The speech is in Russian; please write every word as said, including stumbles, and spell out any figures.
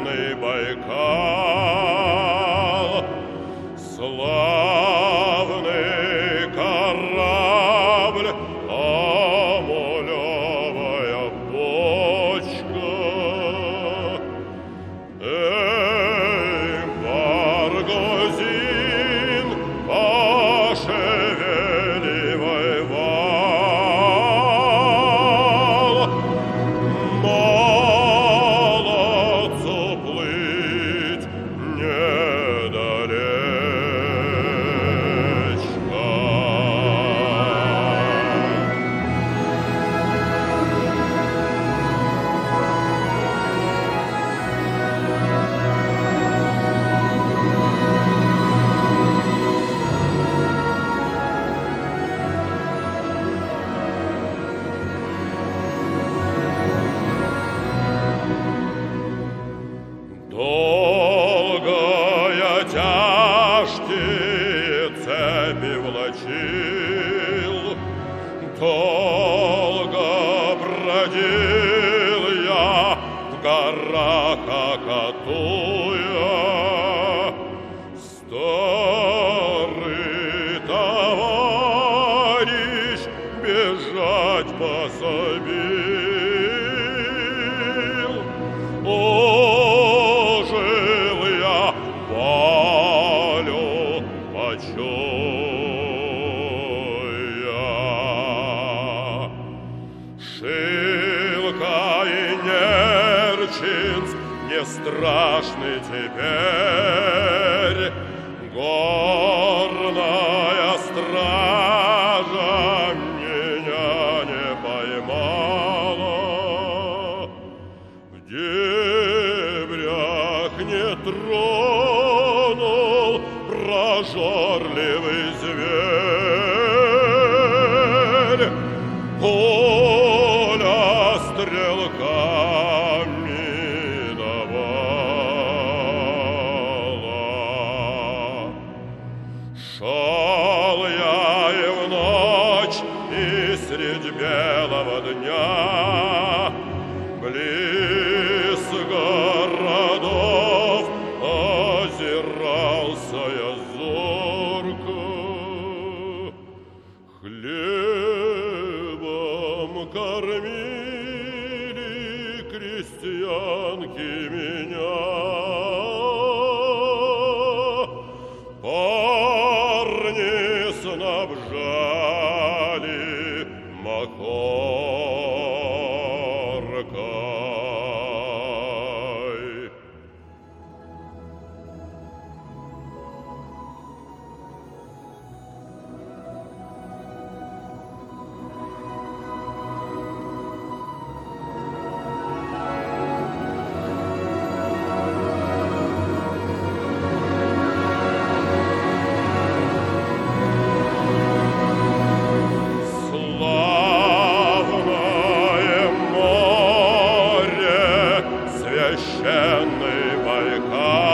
священный Байкал, славный корабль, амулевая бочка. Эй, Баргозин, пошевеливай вал, молодцу плыть недалечко. Долго я тяжкие цепи влачил, долго бродил я в горах Акатуя. Старый товарищ бежать пособил. Ожил я волю почуя. Шилка и Нерчинск не страшны теперь, горная стража меня не поймала. В дебрях не тронул прожорливый зверь, пуля стрелками давала. Шел я и в ночь, и средь белого дня, близ городов озирался я зорко. Хлебом кормили крестьянки меня, парни снабжали махоркой. Славное море, священный Байкал,